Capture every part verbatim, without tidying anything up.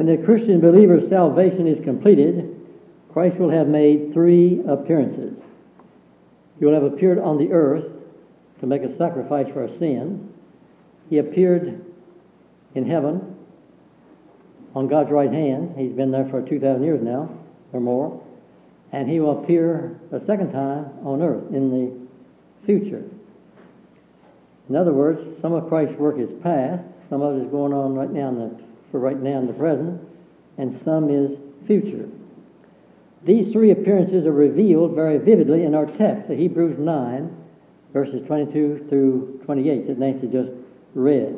When the Christian believer's salvation is completed, Christ will have made three appearances. He will have appeared on the earth to make a sacrifice for our sins. He appeared in heaven on God's right hand. He's been there for two thousand years now or more. And he will appear a second time on earth in the future. In other words, some of Christ's work is past, some of it is going on right now in the, for right now in the present, and some is future. These three appearances are revealed very vividly in our text, the Hebrews nine, verses twenty-two through twenty-eight, that Nancy just read.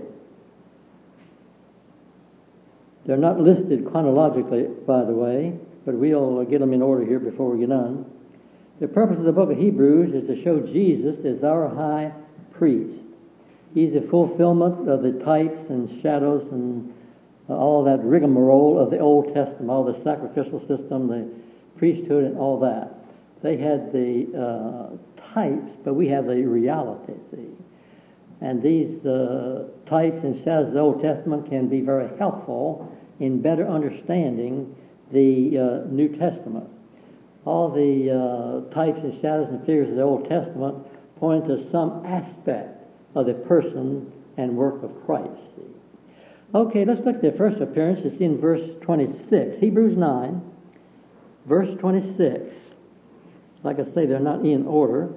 They're not listed chronologically, by the way, but we'll get them in order here before we get on. The purpose of the book of Hebrews is to show Jesus as our high priest. He's the fulfillment of the types and shadows and all that rigmarole of the Old Testament, all the sacrificial system, the priesthood and all that. They had the uh, types, but we have the reality, see. And these uh, types and shadows of the Old Testament can be very helpful in better understanding the uh, New Testament. All the uh, types and shadows and figures of the Old Testament point to some aspect of the person and work of Christ. See. Okay, let's look at the first appearance. It's in verse twenty-six. Hebrews nine, verse twenty-six. Like I say, they're not in order.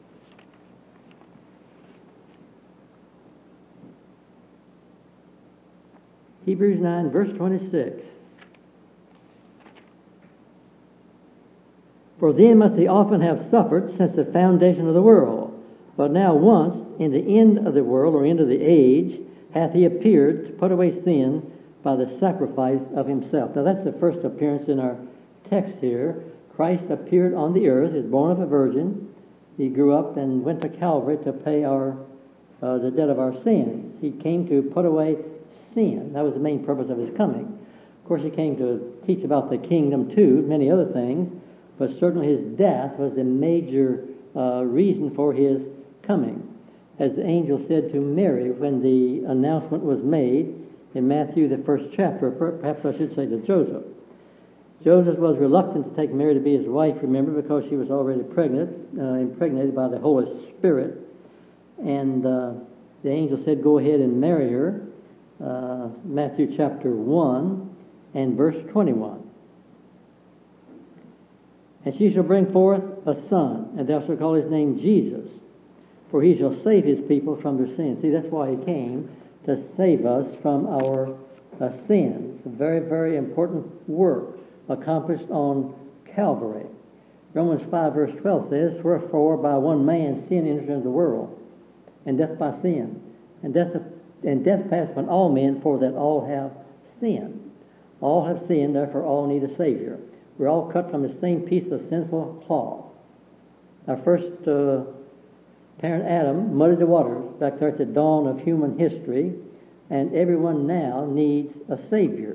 Hebrews nine, verse twenty-six. For then must he often have suffered since the foundation of the world. But now once, in the end of the world, or end of the age, hath he appeared to put away sin by the sacrifice of himself. Now that's the first appearance in our text here. Christ appeared on the earth, is born of a virgin. He grew up and went to Calvary to pay our uh, the debt of our sins. He came to put away sin. That was the main purpose of his coming. Of course, he came to teach about the kingdom too, many other things, but certainly his death was the major uh, reason for his coming. As the angel said to Mary when the announcement was made in Matthew, the first chapter, perhaps I should say to Joseph. Joseph was reluctant to take Mary to be his wife, remember, because she was already pregnant, uh, impregnated by the Holy Spirit. And uh, the angel said, go ahead and marry her. Uh, Matthew chapter one and verse twenty-one. And she shall bring forth a son, and thou shalt call his name Jesus, for he shall save his people from their sins. See, that's why he came, to save us from our uh, sins. A very, very important work accomplished on Calvary. Romans five verse twelve says, wherefore by one man sin entered into the world, and death by sin. And death, and death passed upon all men, for that all have sinned. All have sinned, therefore all need a Savior. We're all cut from the same piece of sinful cloth. Our first uh, parent Adam muddied the waters back there at the dawn of human history, and everyone now needs a Savior.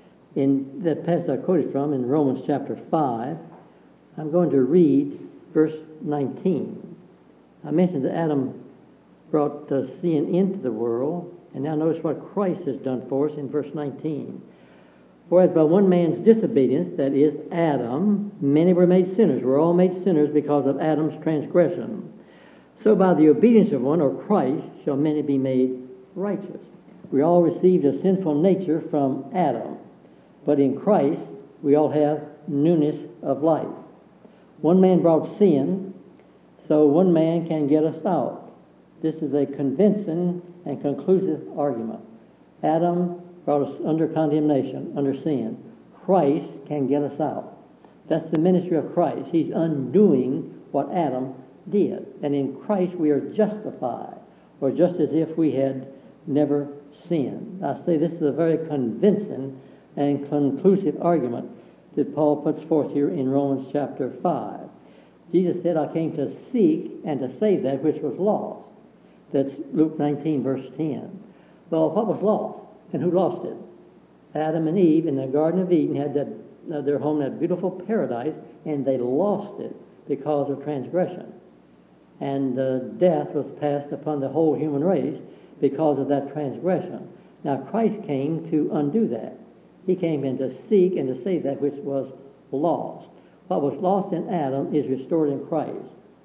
In that passage I quoted from in Romans chapter five, I'm going to read verse nineteen. I mentioned that Adam brought uh, sin into the world, and now notice what Christ has done for us in verse nineteen. For as by one man's disobedience, that is Adam, many were made sinners. We're all made sinners because of Adam's transgression. So by the obedience of one, or Christ, shall many be made righteous. We all received a sinful nature from Adam, but in Christ we all have newness of life. One man brought sin, so one man can get us out. This is a convincing and conclusive argument. Adam brought us under condemnation, under sin. Christ can get us out. That's the ministry of Christ. He's undoing what Adam did. And in Christ we are justified, or just as if we had never sinned. I say this is a very convincing and conclusive argument that Paul puts forth here in Romans chapter five. Jesus said, I came to seek and to save that which was lost. That's Luke nineteen, verse ten. Well, what was lost? And who lost it? Adam and Eve in the Garden of Eden had that, uh, their home, that beautiful paradise, and they lost it because of transgression. And uh, death was passed upon the whole human race because of that transgression. Now, Christ came to undo that. He came in to seek and to save that which was lost. What was lost in Adam is restored in Christ.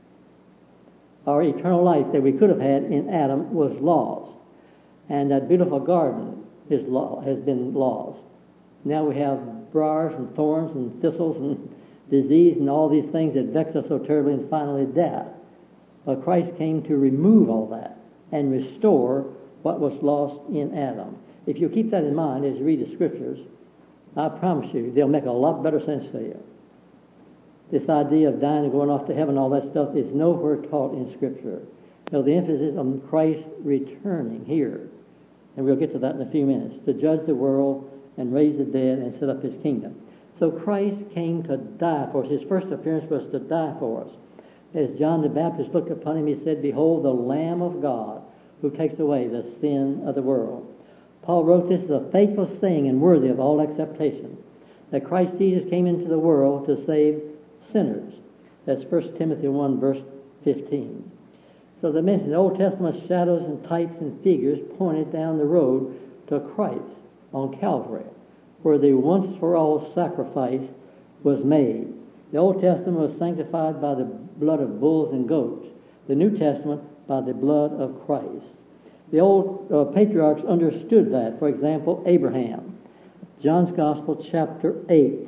Our eternal life that we could have had in Adam was lost. And that beautiful garden is lo- has been lost. Now we have briars and thorns and thistles and disease and all these things that vex us so terribly, and finally death. But Christ came to remove all that and restore what was lost in Adam. If you keep that in mind as you read the Scriptures, I promise you they'll make a lot better sense to you. This idea of dying and going off to heaven, all that stuff, is nowhere taught in Scripture. No, the emphasis on Christ returning here, and we'll get to that in a few minutes, to judge the world and raise the dead and set up his kingdom. So Christ came to die for us. His first appearance was to die for us. As John the Baptist looked upon him, he said, "Behold, the Lamb of God who takes away the sin of the world." Paul wrote, "This is a faithful saying and worthy of all acceptation, that Christ Jesus came into the world to save sinners." That's First Timothy one, verse fifteen. So the mention, the Old Testament shadows and types and figures pointed down the road to Christ on Calvary, where the once-for-all sacrifice was made. The Old Testament was sanctified by the blood of bulls and goats. The New Testament by the blood of Christ. The old uh, patriarchs understood that. For example, Abraham. John's Gospel, chapter eight.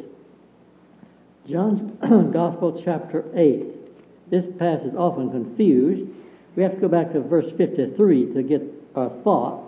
John's Gospel, chapter eight. This passage is often confused. We have to go back to verse fifty-three to get our thought.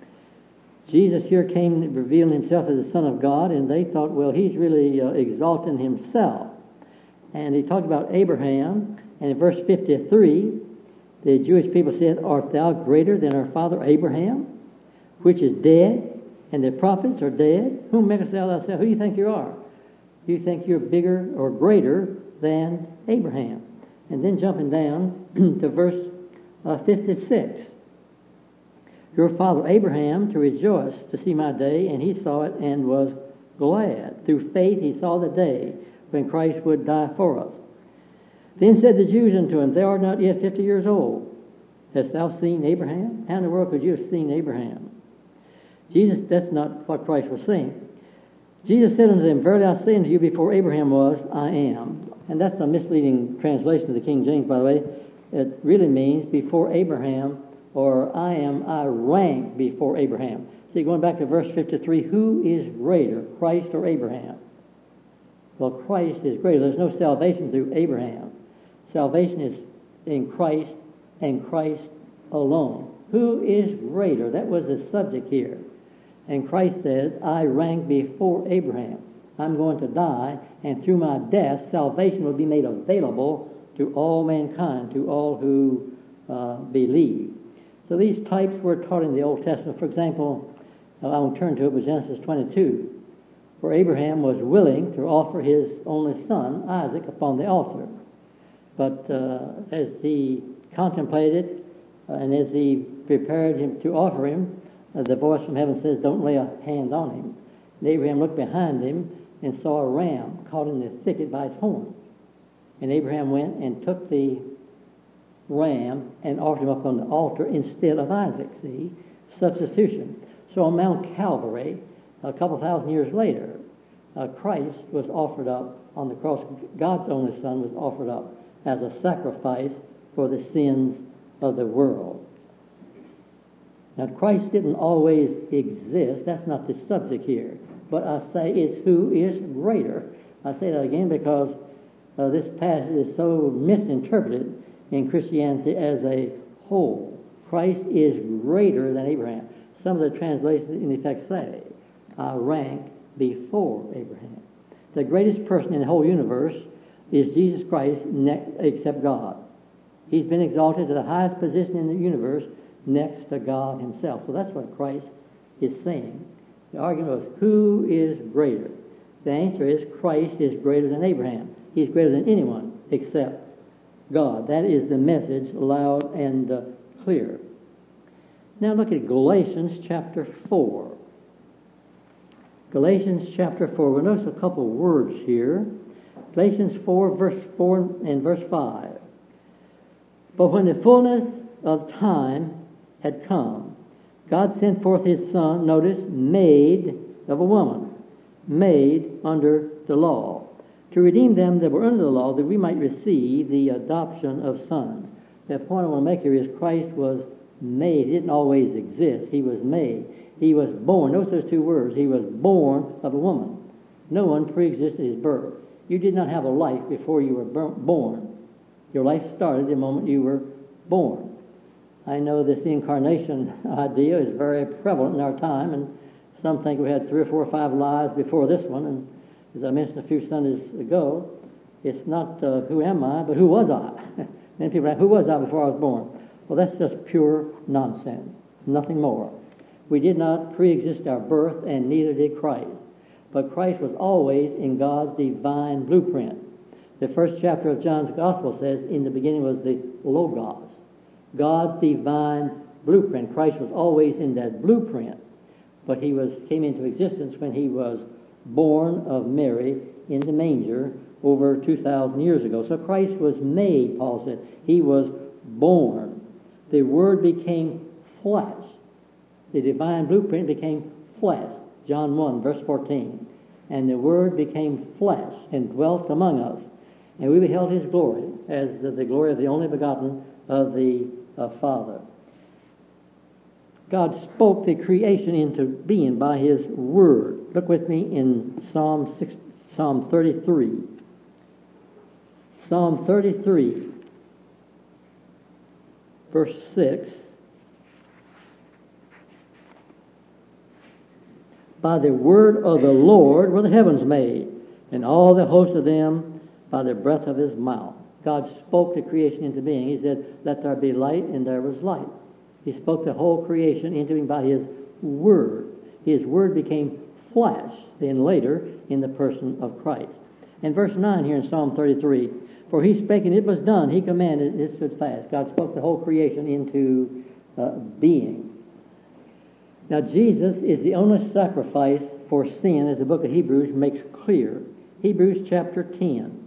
Jesus here came revealing himself as the Son of God, and they thought, well, he's really uh, exalting himself. And he talked about Abraham, and in verse fifty-three, the Jewish people said, "Art thou greater than our father Abraham, which is dead, and the prophets are dead? Whom makest thou thyself? Who do you think you are? Do you think you're bigger or greater than Abraham?" And then jumping down to verse uh, fifty-six. "Your father Abraham to rejoice to see my day, and he saw it and was glad. Through faith he saw the day when Christ would die for us. Then said the Jews unto him, Thou art not yet fifty years old. Hast thou seen Abraham? How in the world could you have seen Abraham?" Jesus, that's not what Christ was saying. Jesus said unto them, Verily I say unto you, before Abraham was, I am. And that's a misleading translation of the King James, by the way. It really means before Abraham, or I am, I rank before Abraham. See, going back to verse fifty-three, who is greater, Christ or Abraham? Well, Christ is greater. There's no salvation through Abraham. Salvation is in Christ and Christ alone. Who is greater? That was the subject here. And Christ says, I rank before Abraham. I'm going to die, and through my death, salvation will be made available to all mankind, to all who uh, believe. So these types were taught in the Old Testament. For example, I won't turn to it, but Genesis twenty-two, where Abraham was willing to offer his only son, Isaac, upon the altar. But uh, as he contemplated uh, and as he prepared him to offer him, uh, the voice from heaven says, Don't lay a hand on him. And Abraham looked behind him and saw a ram caught in the thicket by its horns. And Abraham went and took the ram and offered him up on the altar instead of Isaac. See? Substitution. So on Mount Calvary, a couple thousand years later, uh, Christ was offered up on the cross. God's only Son was offered up as a sacrifice for the sins of the world. Now, Christ didn't always exist. That's not the subject here. But I say it's who is greater. I say that again because uh, this passage is so misinterpreted in Christianity as a whole. Christ is greater than Abraham. Some of the translations in effect say, I rank before Abraham. The greatest person in the whole universe is Jesus Christ next, except God. He's been exalted to the highest position in the universe next to God himself. So that's what Christ is saying. The argument was, who is greater? The answer is, Christ is greater than Abraham. He's greater than anyone except God. That is the message, loud and uh, clear. Now look at Galatians chapter four. Galatians chapter four. We'll notice a couple words here. Galatians four, verse four and verse five. But when the fullness of time had come, God sent forth his Son, notice, made of a woman, made under the law, to redeem them that were under the law, that we might receive the adoption of sons. The point I want to make here is Christ was made. He didn't always exist. He was made. He was born. Notice those two words. He was born of a woman. No one pre-existed his birth. You did not have a life before you were born. Your life started the moment you were born. I know this incarnation idea is very prevalent in our time, and some think we had three or four or five lives before this one. And as I mentioned a few Sundays ago, it's not uh, who am I, but who was I? Many people ask, who was I before I was born? Well, that's just pure nonsense, nothing more. We did not pre-exist our birth, and neither did Christ. But Christ was always in God's divine blueprint. The first chapter of John's Gospel says, in the beginning was the Logos, God's divine blueprint. Christ was always in that blueprint, but he was came into existence when he was born of Mary in the manger over two thousand years ago. So Christ was made, Paul said. He was born. The Word became flesh. The divine blueprint became flesh. John one, verse fourteen. And the Word became flesh and dwelt among us. And we beheld his glory as the, the glory of the only begotten of the uh, Father. God spoke the creation into being by his Word. Look with me in Psalm six, Psalm thirty-three. Psalm thirty-three, verse six. By the word of the Lord were the heavens made, and all the host of them by the breath of his mouth. God spoke the creation into being. He said, let there be light, and there was light. He spoke the whole creation into being by his word. His word became flesh, then later in the person of Christ. And verse nine here in Psalm thirty-three, for he spake and it was done. He commanded and it stood fast. God spoke the whole creation into uh, being. Now, Jesus is the only sacrifice for sin, as the book of Hebrews makes clear. Hebrews chapter ten.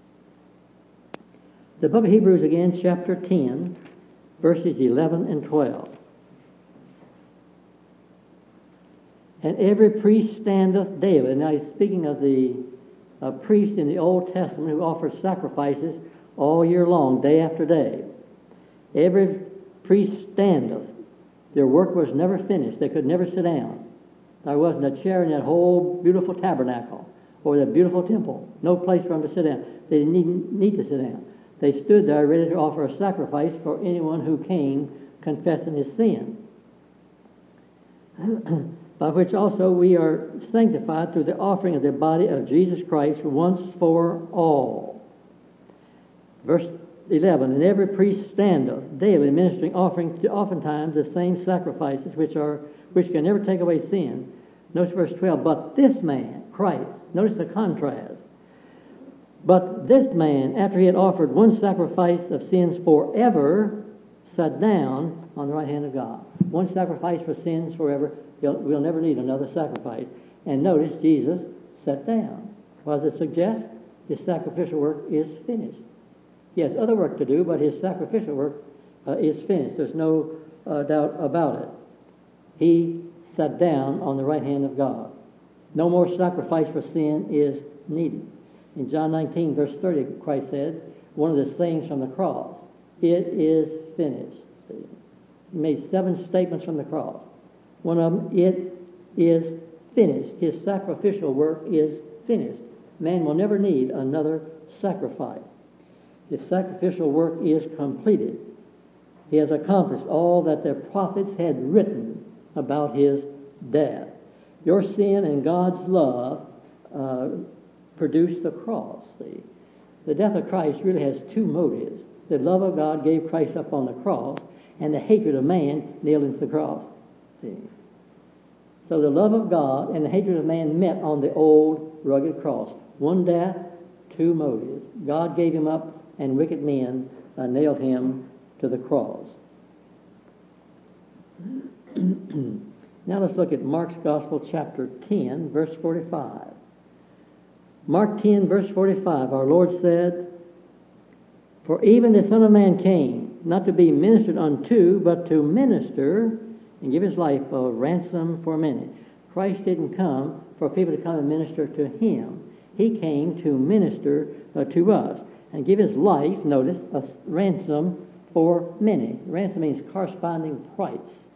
The book of Hebrews again, chapter ten, verses eleven and twelve. And every priest standeth daily. Now, he's speaking of the uh, priest in the Old Testament who offered sacrifices all year long, day after day. Every priest standeth. Their work was never finished. They could never sit down. There wasn't a chair in that whole beautiful tabernacle or that beautiful temple. No place for them to sit down. They didn't need, need to sit down. They stood there ready to offer a sacrifice for anyone who came confessing his sin. By which also we are sanctified through the offering of the body of Jesus Christ once for all. Verse eleven, and every priest standeth daily ministering, offering oftentimes the same sacrifices which are which can never take away sin. Notice verse twelve, but this man, Christ, notice the contrast. But this man, after he had offered one sacrifice of sins forever, sat down on the right hand of God. One sacrifice for sins forever. We'll never need another sacrifice. And notice Jesus sat down. What does it suggest? His sacrificial work is finished. He has other work to do, but his sacrificial work uh, is finished. There's no uh, doubt about it. He sat down on the right hand of God. No more sacrifice for sin is needed. In John nineteen, verse thirty, Christ said, one of the sayings from the cross, it is finished. He made seven statements from the cross. One of them, it is finished. His sacrificial work is finished. Man will never need another sacrifice. His sacrificial work is completed. He has accomplished all that the prophets had written about his death. Your sin and God's love uh, produced the cross. See? The death of Christ really has two motives. The love of God gave Christ up on the cross, and the hatred of man nailed him to the cross. See? So the love of God and the hatred of man met on the old rugged cross. One death, two motives. God gave him up, and wicked men uh, nailed him to the cross. Now let's look at Mark's Gospel, chapter ten, verse forty-five. Mark ten, verse forty-five, our Lord said, for even the Son of Man came, not to be ministered unto, but to minister and give his life a ransom for many. Christ didn't come for people to come and minister to him. He came to minister uh, to us and give his life, notice, a ransom for many. Ransom means corresponding price.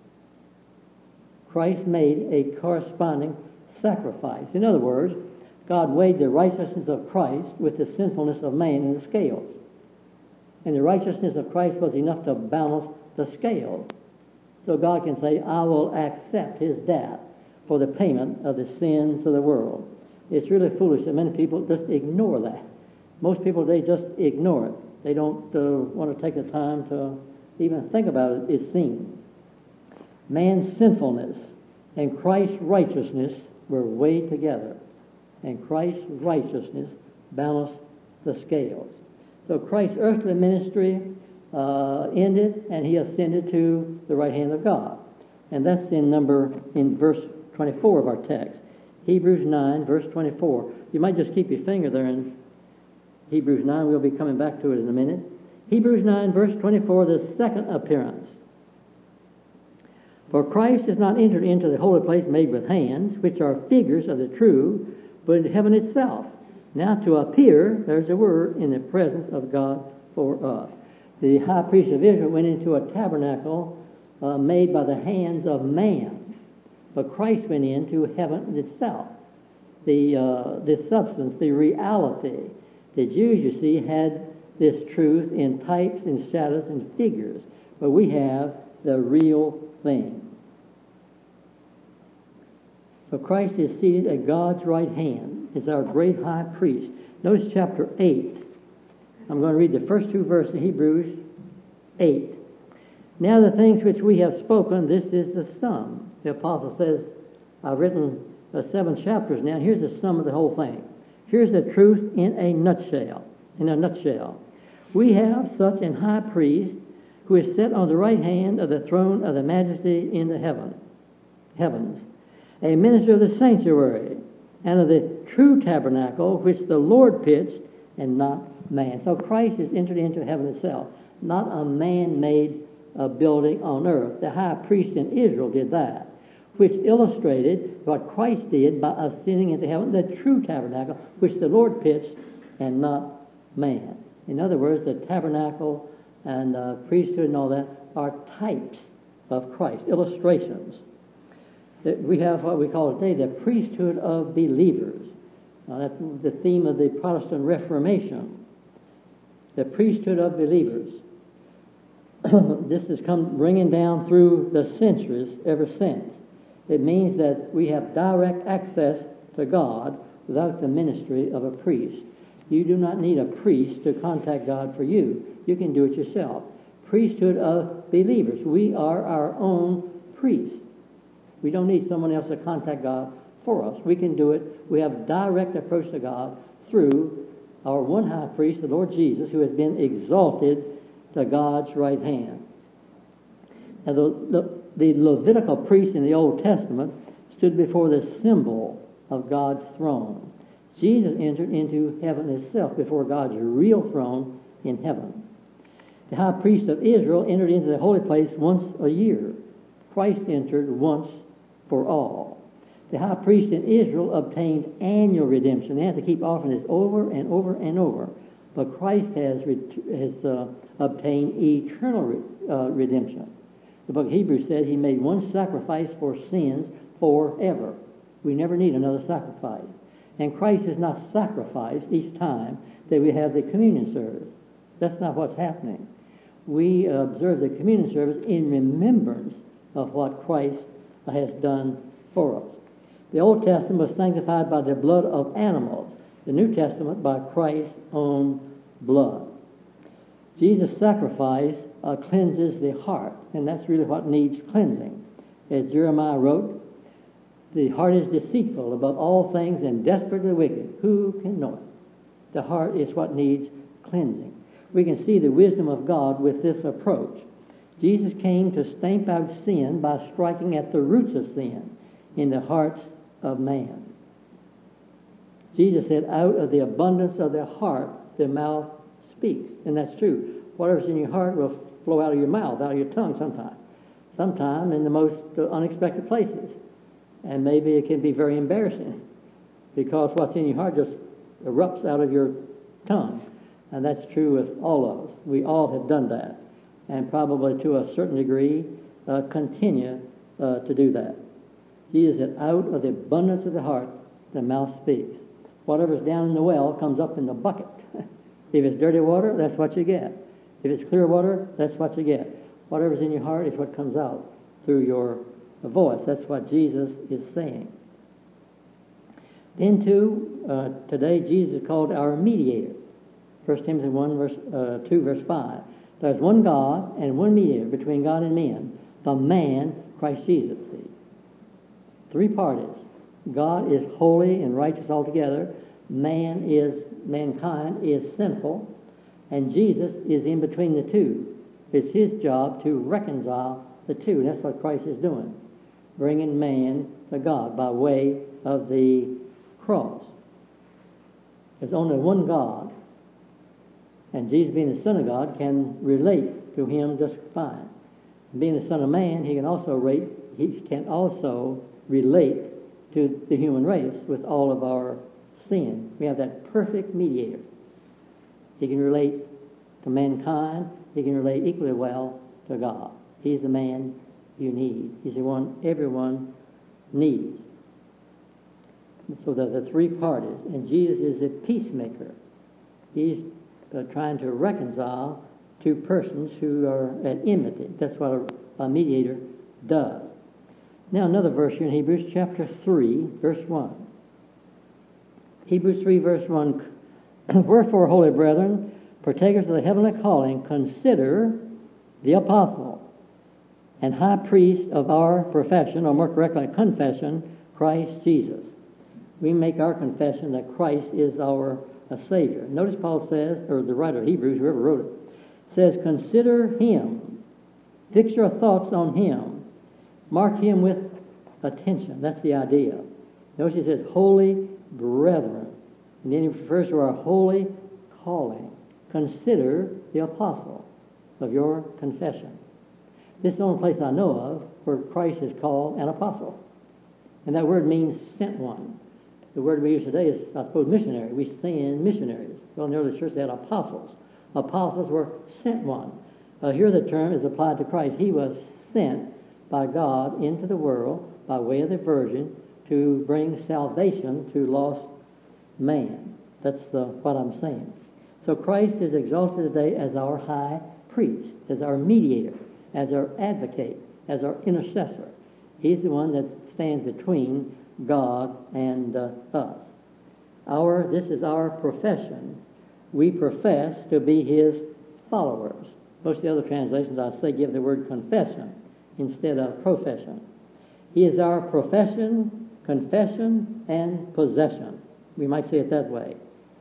Christ made a corresponding sacrifice. In other words, God weighed the righteousness of Christ with the sinfulness of man in the scales. And the righteousness of Christ was enough to balance the scales. So God can say, I will accept his death for the payment of the sins of the world. It's really foolish that many people just ignore that. Most people, they just ignore it. They don't uh, want to take the time to even think about it, it seems. Man's sinfulness and Christ's righteousness were weighed together. And Christ's righteousness balanced the scales. So Christ's earthly ministry uh, ended, and he ascended to the right hand of God. And that's in number, in verse twenty-four of our text. Hebrews nine, verse twenty-four. You might just keep your finger there in Hebrews nine. We'll be coming back to it in a minute. Hebrews nine, verse twenty-four, the second appearance. For Christ is not entered into the holy place made with hands, which are figures of the true, but into heaven itself. Now to appear, there's a word, in the presence of God for us. The high priest of Israel went into a tabernacle uh, made by the hands of man. But Christ went into heaven itself. The uh, this substance, the reality. The Jews, you see, had this truth in types and shadows and figures. But we have the real thing. So Christ is seated at God's right hand, is our great high priest. Notice chapter eight. I'm going to read the first two verses of Hebrews eight. Now the things which we have spoken, this is the sum. The apostle says, I've written uh, seven chapters now, and here's the sum of the whole thing. Here's the truth in a nutshell. In a nutshell. We have such an high priest who is set on the right hand of the throne of the majesty in the heaven, heavens, a minister of the sanctuary and of the true tabernacle which the Lord pitched and not man. So Christ is entered into heaven itself, not a man-made uh, building on earth. The high priest in Israel did that, which illustrated what Christ did by ascending into heaven, the true tabernacle which the Lord pitched and not man. In other words, the tabernacle and uh, priesthood and all that are types of Christ, illustrations. We have what we call today the priesthood of believers. Now, that's the theme of the Protestant Reformation. The priesthood of believers. This has come ringing down through the centuries ever since. It means that we have direct access to God without the ministry of a priest. You do not need a priest to contact God for you. You can do it yourself. Priesthood of believers. We are our own priests. We don't need someone else to contact God for us. We can do it. We have direct approach to God through our one high priest, the Lord Jesus, who has been exalted to God's right hand. Now, the, the, the Levitical priests in the Old Testament stood before the symbol of God's throne. Jesus entered into heaven itself before God's real throne in heaven. The high priest of Israel entered into the holy place once a year. Christ entered once for all. The high priest in Israel obtained annual redemption. They had to keep offering this over and over and over. But Christ has, has uh, obtained eternal re, uh, redemption. The book of Hebrews said he made one sacrifice for sins forever. We never need another sacrifice. And Christ is not sacrificed each time that we have the communion service. That's not what's happening. We observe the communion service in remembrance of what Christ has done for us. The Old Testament was sanctified by the blood of animals. The New Testament by Christ's own blood. Jesus' sacrifice uh, cleanses the heart, and that's really what needs cleansing. As Jeremiah wrote, the heart is deceitful above all things and desperately wicked. Who can know it? The heart is what needs cleansing. We can see the wisdom of God with this approach. Jesus came to stamp out sin by striking at the roots of sin in the hearts of man. Jesus said, out of the abundance of the heart, the mouth speaks. And that's true. Whatever's in your heart will flow out of your mouth, out of your tongue sometime. Sometime in the most uh, unexpected places. And maybe it can be very embarrassing because what's in your heart just erupts out of your tongue. And that's true with all of us. We all have done that, and probably to a certain degree uh, continue uh, to do that. Jesus said, out of the abundance of the heart, the mouth speaks. Whatever's down in the well comes up in the bucket. If it's dirty water, that's what you get. If it's clear water, that's what you get. Whatever's in your heart is what comes out through your voice. That's what Jesus is saying. Then, too, uh, today Jesus is called our mediator. First Timothy one, verse, uh, two, verse five. There's one God and one mediator between God and men, the man, Christ Jesus. See? Three parties. God is holy and righteous altogether. Man is, mankind is sinful. And Jesus is in between the two. It's his job to reconcile the two. And that's what Christ is doing. Bringing man to God by way of the cross. There's only one God. And Jesus, being the Son of God, can relate to him just fine. Being the Son of Man, he can also rate, he can also relate to the human race with all of our sin. We have that perfect mediator. He can relate to mankind. He can relate equally well to God. He's the man you need. He's the one everyone needs. So there are the three parties. And Jesus is a peacemaker. He's uh, trying to reconcile two persons who are at enmity. That's what a, a mediator does. Now another verse here in Hebrews chapter three, verse one. Hebrews three, verse one. Wherefore, holy brethren, partakers of the heavenly calling, consider the apostle and high priest of our profession, or more correctly, confession, Christ Jesus. We make our confession that Christ is our a Savior. Notice Paul says, or the writer of Hebrews, whoever wrote it, says, consider him. Fix your thoughts on him. Mark him with attention. That's the idea. Notice he says, holy brethren. And then he refers to our holy calling. Consider the apostle of your confession. This is the only place I know of where Christ is called an apostle. And that word means sent one. The word we use today is, I suppose, missionary. We send missionaries. Well, in the early church they had apostles. Apostles were sent one. Uh, here the term is applied to Christ. He was sent by God into the world by way of the Virgin to bring salvation to lost man. That's the, what I'm saying. So Christ is exalted today as our high priest, as our mediator, as our advocate, as our intercessor. He's the one that stands between God and uh, us. Our this is our profession. We profess to be his followers. Most of the other translations, I say, give the word confession instead of profession. He is our profession, confession, and possession. We might say it that way.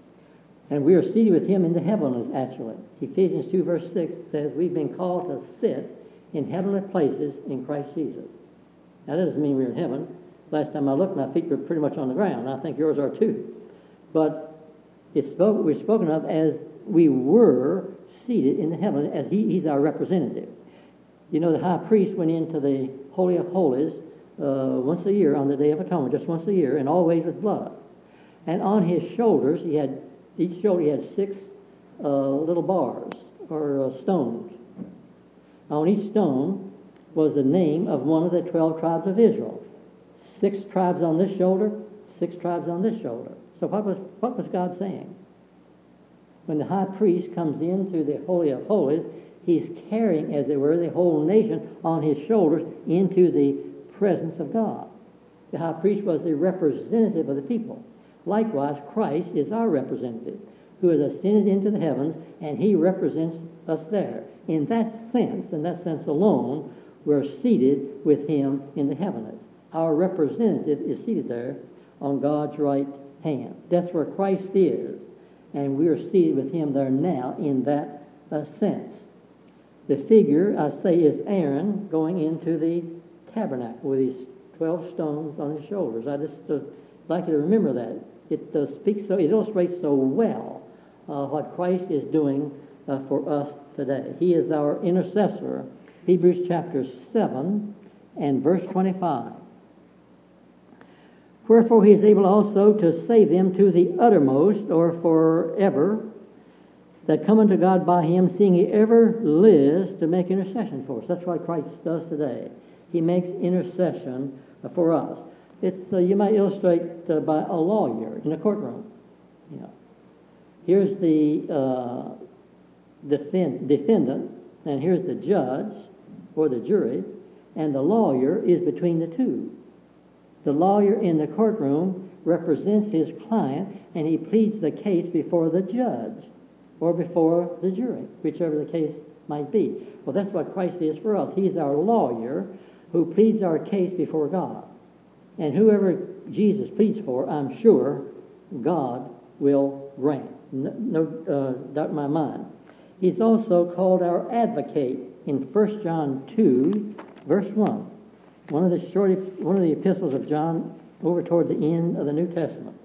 And we are seated with him in the heavens, actually. Ephesians two, verse six says we've been called to sit in heavenly places in Christ Jesus. Now, that doesn't mean we're in heaven. Last time I looked, my feet were pretty much on the ground. I think yours are too. But it's spoke, we're spoken of as we were seated in the heavens, as he, he's our representative. You know, the high priest went into the Holy of Holies uh, once a year on the Day of Atonement, just once a year, and always with blood. And on his shoulders, he had each shoulder he had six uh, little bars or uh, stones. On each stone was the name of one of the twelve tribes of Israel. Six tribes on this shoulder, six tribes on this shoulder. So what was what was God saying? When the high priest comes into the Holy of Holies, he's carrying, as it were, the whole nation on his shoulders into the presence of God. The high priest was the representative of the people. Likewise, Christ is our representative, who has ascended into the heavens, and he represents us there. In that sense, in that sense alone, we're seated with him in the heavens. Our representative is seated there on God's right hand. That's where Christ is, and we are seated with him there now in that uh, sense. The figure, I say, is Aaron going into the tabernacle with these twelve stones on his shoulders. I just uh, like you to remember that. It uh, speaks so, it illustrates so well uh, what Christ is doing uh, for us today. He is our intercessor. Hebrews chapter seven and verse twenty-five. Wherefore he is able also to save them to the uttermost, or forever, that come unto God by him, seeing he ever lives to make intercession for us. That's what Christ does today. He makes intercession for us. It's uh, you might illustrate uh, by a lawyer in a courtroom. You know, here's the uh, defend, defendant, and here's the judge or the jury, and the lawyer is between the two. The lawyer in the courtroom represents his client, and he pleads the case before the judge or before the jury, whichever the case might be. Well, that's what Christ is for us. He's our lawyer who pleads our case before God. And whoever Jesus pleads for, I'm sure God will grant. No, no uh, doubt in my mind. He's also called our advocate in First John two, verse one. One of the short, one of the epistles of John over toward the end of the New Testament.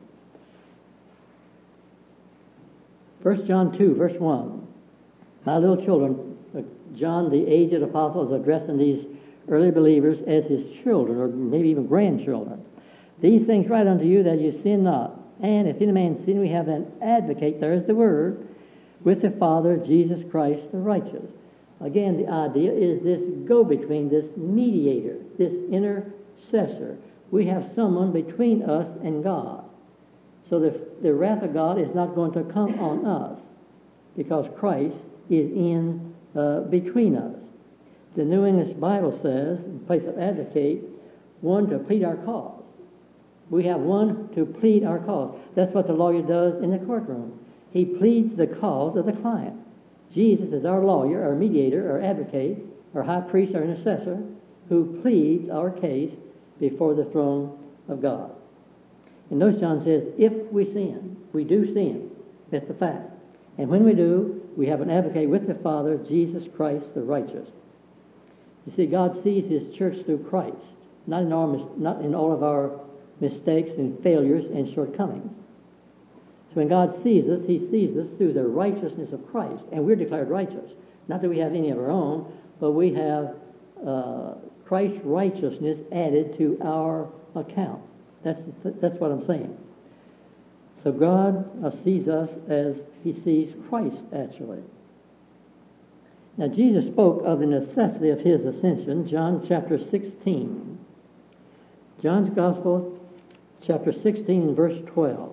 First John two, verse one. My little children, John, the aged apostle, is addressing these early believers as his children, or maybe even grandchildren. These things write unto you that you sin not. And if any man sin, we have an advocate, there is the word, with the Father, Jesus Christ the righteous. Again, the idea is this go-between, this mediator, this intercessor. We have someone between us and God. So the, the wrath of God is not going to come on us because Christ is in uh, between us. The New English Bible says, in place of advocate, one to plead our cause. We have one to plead our cause. That's what the lawyer does in the courtroom. He pleads the cause of the client. Jesus is our lawyer, our mediator, our advocate, our high priest, our intercessor, who pleads our case before the throne of God. And notice John says, if we sin, we do sin. That's a fact. And when we do, we have an advocate with the Father, Jesus Christ the righteous. You see, God sees his church through Christ, not in, our, not in all of our mistakes and failures and shortcomings. So when God sees us, he sees us through the righteousness of Christ, and we're declared righteous. Not that we have any of our own, but we have uh, Christ's righteousness added to our account. That's that's what I'm saying. So God uh, sees us as he sees Christ, actually. Now, Jesus spoke of the necessity of his ascension, John chapter sixteen. John's Gospel, chapter sixteen, verse twelve.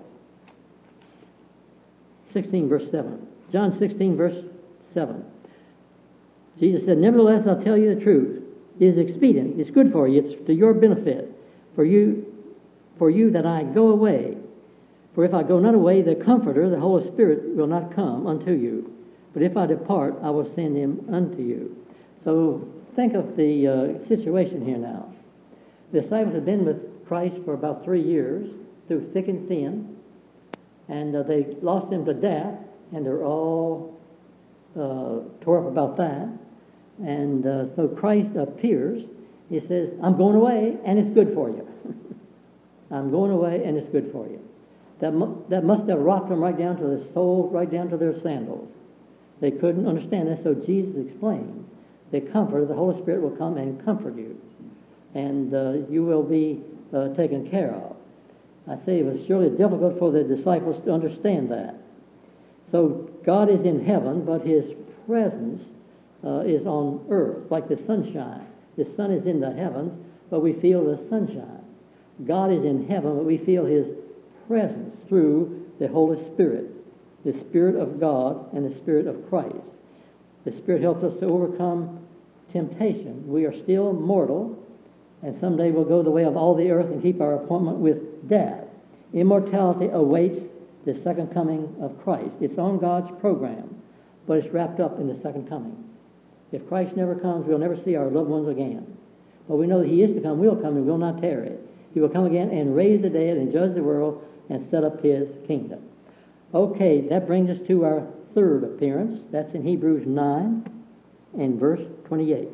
sixteen, verse seven. John sixteen, verse seven. Jesus said, nevertheless, I'll tell you the truth. It is expedient. It's good for you. It's to your benefit. For you, for you that I go away. For if I go not away, the Comforter, the Holy Spirit, will not come unto you. But if I depart, I will send him unto you. So think of the uh, situation here now. The disciples had been with Christ for about three years, through thick and thin. And uh, they lost him to death, and they're all uh, tore up about that. And uh, so Christ appears. He says, I'm going away, and it's good for you. I'm going away, and it's good for you. That, mu- that must have rocked them right down to the soul, right down to their sandals. They couldn't understand that, so Jesus explained. The Comforter, the Holy Spirit, will come and comfort you. And uh, you will be uh, taken care of. I say it was surely difficult for the disciples to understand that. So God is in heaven, but his presence uh, is on earth, like the sunshine. The sun is in the heavens, but we feel the sunshine. God is in heaven, but we feel his presence through the Holy Spirit, the Spirit of God and the Spirit of Christ. The Spirit helps us to overcome temptation. We are still mortal, and someday we'll go the way of all the earth and keep our appointment with death. Immortality awaits the second coming of Christ. It's on God's program, but it's wrapped up in the second coming. If Christ never comes, we'll never see our loved ones again. But we know that he is to come, will come, and will not tarry. He will come again and raise the dead and judge the world and set up his kingdom. Okay, that brings us to our third appearance. That's in Hebrews nine and verse twenty-eight.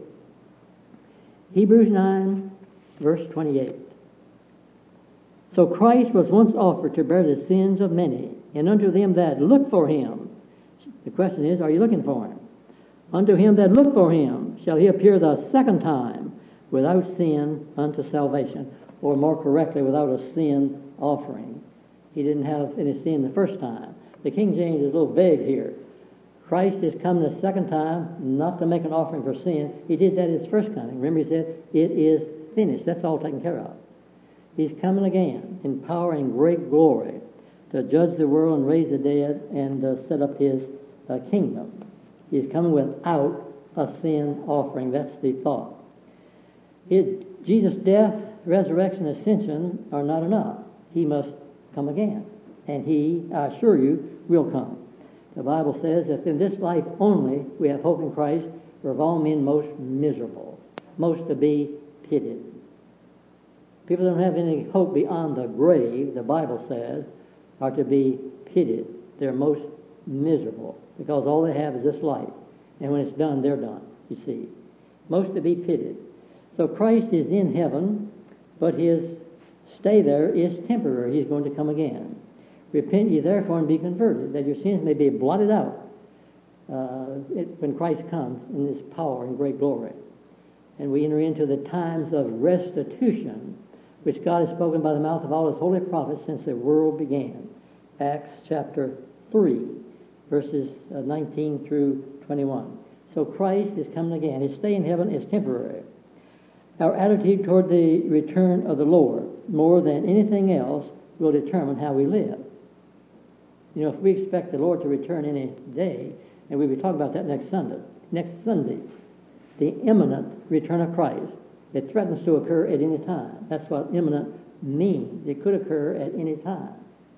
Hebrews nine, verse twenty-eight. So Christ was once offered to bear the sins of many, and unto them that look for him. The question is, are you looking for him? Unto him that look for him shall he appear the second time without sin unto salvation. or more correctly, without a sin offering. He didn't have any sin the first time. The King James is a little vague here. Christ is coming the second time, not to make an offering for sin. He did that at his first coming. Remember, he said, it is finished. That's all taken care of. He's coming again in power and great glory to judge the world and raise the dead and uh, set up his uh, kingdom. He's coming without a sin offering. That's the thought. It, Jesus' death, resurrection, ascension are not enough. He must come again. And he, I assure you, will come. The Bible says that in this life only we have hope in Christ, for of all men most miserable, most to be pitied. People don't have any hope beyond the grave, the Bible says, are to be pitied. They're most miserable because all they have is this life. And when it's done, they're done, you see. Most to be pitied. So Christ is in heaven, but his stay there is temporary. He's going to come again. Repent ye therefore and be converted, that your sins may be blotted out uh, it, when Christ comes in his power and great glory. And we enter into the times of restitution, which God has spoken by the mouth of all his holy prophets since the world began. Acts chapter three, verses uh, nineteen through twenty-one. So Christ is coming again. His stay in heaven is temporary. Our attitude toward the return of the Lord, more than anything else, will determine how we live. You know, if we expect the Lord to return any day, and we'll be talking about that next Sunday, next Sunday, the imminent return of Christ, it threatens to occur at any time. That's what imminent means. It could occur at any time.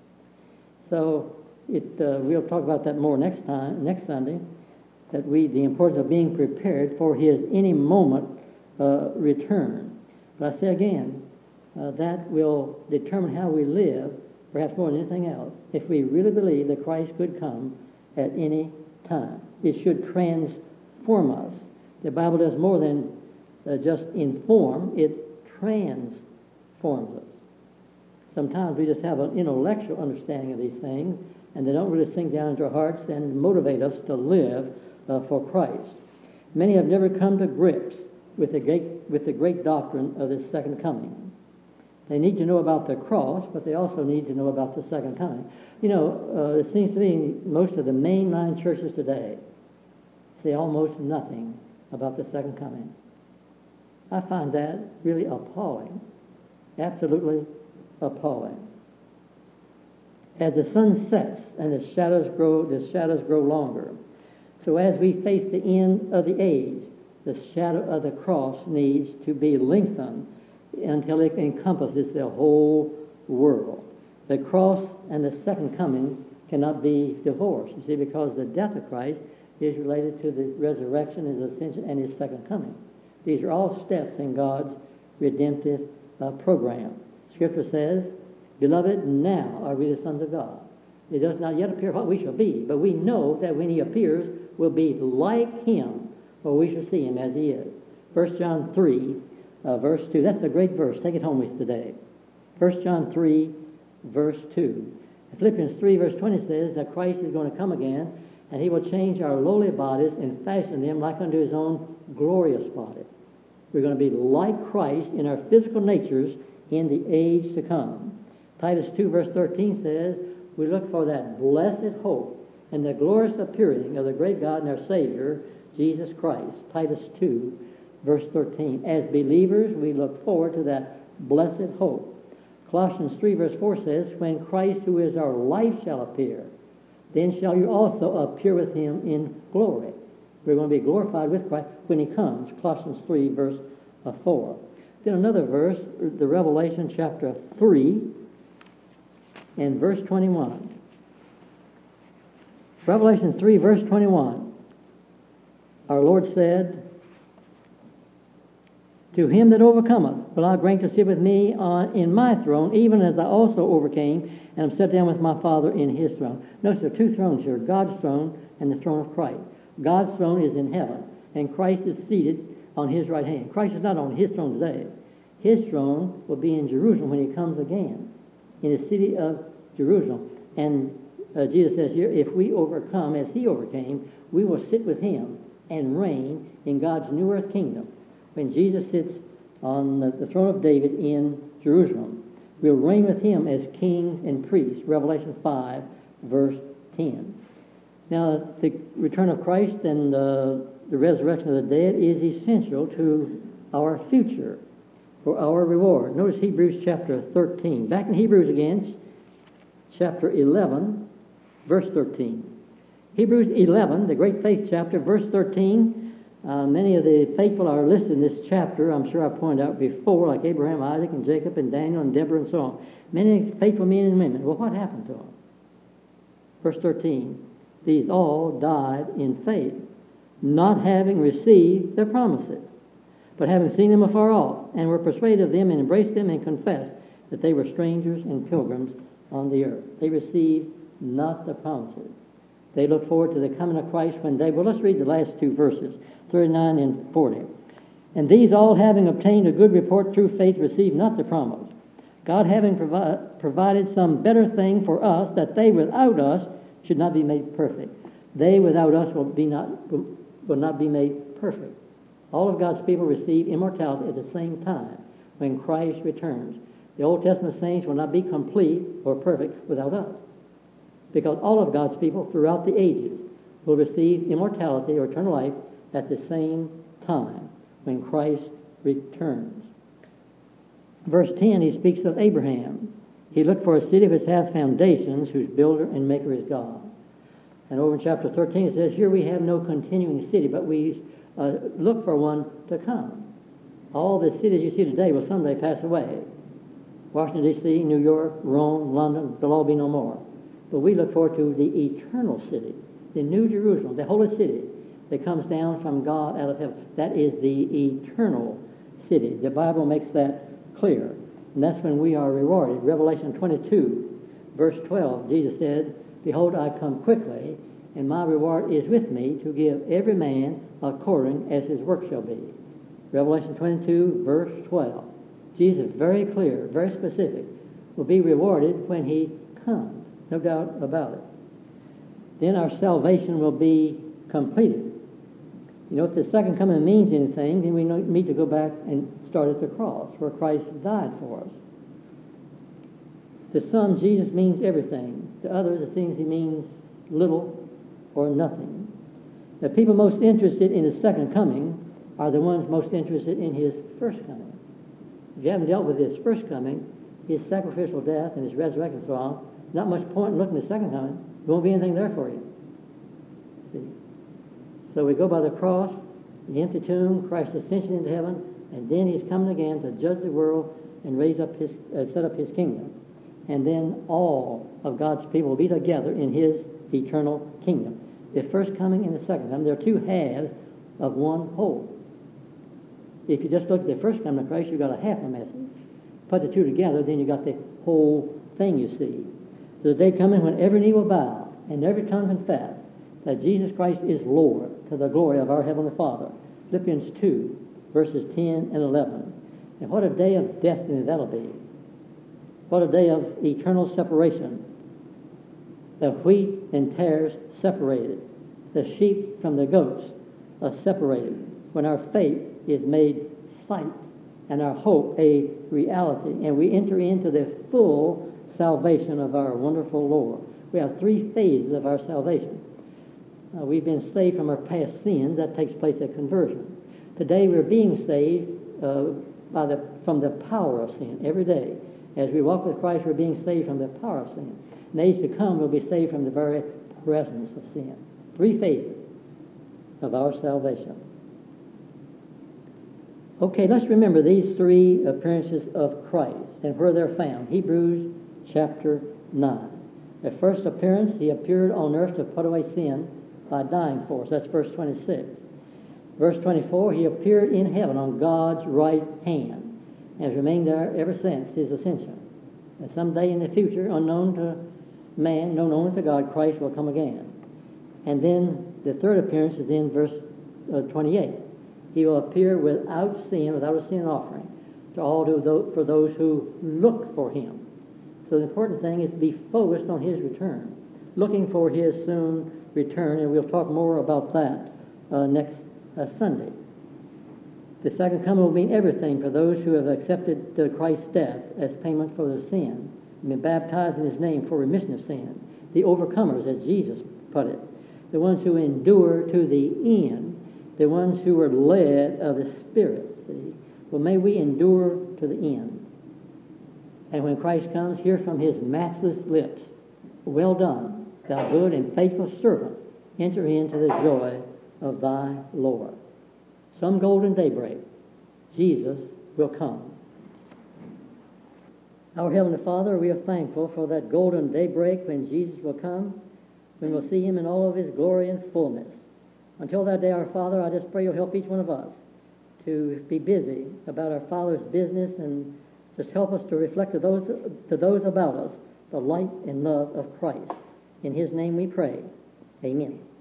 So it, uh, we'll talk about that more next time, next Sunday, that we, the importance of being prepared for his any moment uh, return. But I say again, uh, that will determine how we live, perhaps more than anything else, if we really believe that Christ could come at any time. It should transform us. The Bible does more than uh, just inform, it transforms us. Sometimes we just have an intellectual understanding of these things, and they don't really sink down into our hearts and motivate us to live uh, for Christ. Many have never come to grips with the great, with the great doctrine of this second coming. They need to know about the cross, but they also need to know about the second coming. You know, uh, it seems to me most of the mainline churches today say almost nothing about the second coming. I find that really appalling, absolutely appalling. As the sun sets and the shadows grow, the shadows grow longer. So as we face the end of the age, the shadow of the cross needs to be lengthened until it encompasses the whole world. The cross and the second coming cannot be divorced, you see, because the death of Christ is related to the resurrection, his ascension, and his second coming. These are all steps in God's redemptive uh, program. Scripture says, Beloved, now are we the sons of God. It does not yet appear what we shall be, but we know that when he appears, we'll be like him, for we shall see him as he is. First John three, Uh, verse two. That's a great verse. Take it home with you today. First John three, verse two. Philippians three, verse twenty says that Christ is going to come again, and he will change our lowly bodies and fashion them like unto his own glorious body. We're going to be like Christ in our physical natures in the age to come. Titus two, verse thirteen says, we look for that blessed hope and the glorious appearing of the great God and our Savior, Jesus Christ. Titus two, verse thirteen. As believers, we look forward to that blessed hope. Colossians three, verse four says, when Christ, who is our life, shall appear, then shall you also appear with him in glory. We're going to be glorified with Christ when he comes. Colossians three, verse four. Then another verse, the Revelation chapter three and verse twenty-one. Revelation three, verse twenty-one. Our Lord said, to him that overcometh will I grant to sit with me on in my throne, even as I also overcame and am set down with my Father in his throne. Notice there are two thrones here, God's throne and the throne of Christ. God's throne is in heaven, and Christ is seated on his right hand. Christ is not on his throne today. His throne will be in Jerusalem when he comes again, in the city of Jerusalem. And uh, Jesus says here, if we overcome as he overcame, we will sit with him and reign in God's new earth kingdom, when Jesus sits on the, the throne of David in Jerusalem. We'll reign with him as kings and priests. Revelation five, verse ten. Now, the return of Christ and uh, the resurrection of the dead is essential to our future, for our reward. Notice Hebrews chapter thirteen. Back in Hebrews again, chapter eleven, verse thirteen. Hebrews eleven, the great faith chapter, verse thirteen. Uh, many of the faithful are listed in this chapter. I'm sure I've pointed out before, like Abraham, Isaac, and Jacob, and Daniel, and Deborah, and so on. Many faithful men and women. Well, what happened to them? Verse thirteen. These all died in faith, not having received their promises, but having seen them afar off, and were persuaded of them, and embraced them, and confessed that they were strangers and pilgrims on the earth. They received not the promises. They look forward to the coming of Christ when they... Well, let's read the last two verses, thirty-nine and forty. And these all, having obtained a good report through faith, received not the promise, God having provi- provided some better thing for us, that they without us should not be made perfect. They without us will be not will, will not be made perfect. All of God's people receive immortality at the same time when Christ returns. The Old Testament saints will not be complete or perfect without us, because all of God's people throughout the ages will receive immortality or eternal life at the same time when Christ returns. Verse ten, he speaks of Abraham. He looked for a city which hath foundations, whose builder and maker is God. And over in chapter thirteen it says, here we have no continuing city, but we uh, look for one to come. All the cities you see today will someday pass away. Washington, D C, New York, Rome, London, they'll all be no more. But we look forward to the eternal city, the New Jerusalem, the holy city that comes down from God out of heaven. That is the eternal city. The Bible makes that clear. And that's when we are rewarded. Revelation twenty-two, verse twelve, Jesus said, behold, I come quickly, and my reward is with me to give every man according as his work shall be. Revelation twenty-two, verse twelve. Jesus, very clear, very specific, will be rewarded when he comes. No doubt about it. Then our salvation will be completed. You know, if the second coming means anything, then we need to go back and start at the cross, where Christ died for us. To some, Jesus means everything. To others, it seems he means little or nothing. The people most interested in his second coming are the ones most interested in his first coming. If you haven't dealt with his first coming, his sacrificial death and his resurrection and so on, not much point in looking at the second coming. There won't be anything there for you. See? So we go by the cross, the empty tomb, Christ's ascension into heaven, and then he's coming again to judge the world and raise up his, uh, set up his kingdom. And then all of God's people will be together in his eternal kingdom. The first coming and the second coming, they're two halves of one whole. If you just look at the first coming of Christ, you've got a half a message. Put the two together, then you've got the whole thing, you see. The day coming when every knee will bow and every tongue confess that Jesus Christ is Lord, to the glory of our Heavenly Father. Philippians two, verses ten and eleven. And what a day of destiny that'll be. What a day of eternal separation. The wheat and tares separated. The sheep from the goats are separated. When our faith is made sight and our hope a reality, and we enter into the full salvation of our wonderful Lord. We have three phases of our salvation. Uh, we've been saved from our past sins. That takes place at conversion. Today we're being saved uh, by the from the power of sin every day. As we walk with Christ, we're being saved from the power of sin. In days to come, we'll be saved from the very presence of sin. Three phases of our salvation. Okay, let's remember these three appearances of Christ and where they're found. Hebrews chapter nine. The first appearance, he appeared on earth to put away sin by dying for us. That's verse twenty-six. Verse twenty-four, he appeared in heaven on God's right hand and has remained there ever since his ascension. And someday in the future, unknown to man, known only to God, Christ will come again. And then the third appearance is in verse uh, twenty-eight. He will appear without sin, without a sin offering, to all to those, for those who look for him. So the important thing is to be focused on his return, looking for his soon return, and we'll talk more about that uh, next uh, Sunday. The second coming will mean everything for those who have accepted uh, Christ's death as payment for their sin, and been baptized in his name for remission of sin. The overcomers, as Jesus put it. The ones who endure to the end. The ones who are led of the Spirit. See? Well, may we endure to the end. And when Christ comes, hear from his matchless lips, "Well done, thou good and faithful servant. Enter into the joy of thy Lord." Some golden daybreak, Jesus will come. Our Heavenly Father, we are thankful for that golden daybreak when Jesus will come, when we'll see him in all of his glory and fullness. Until that day, our Father, I just pray you'll help each one of us to be busy about our Father's business, and just help us to reflect to those, to those about us the light and love of Christ. In his name we pray. Amen.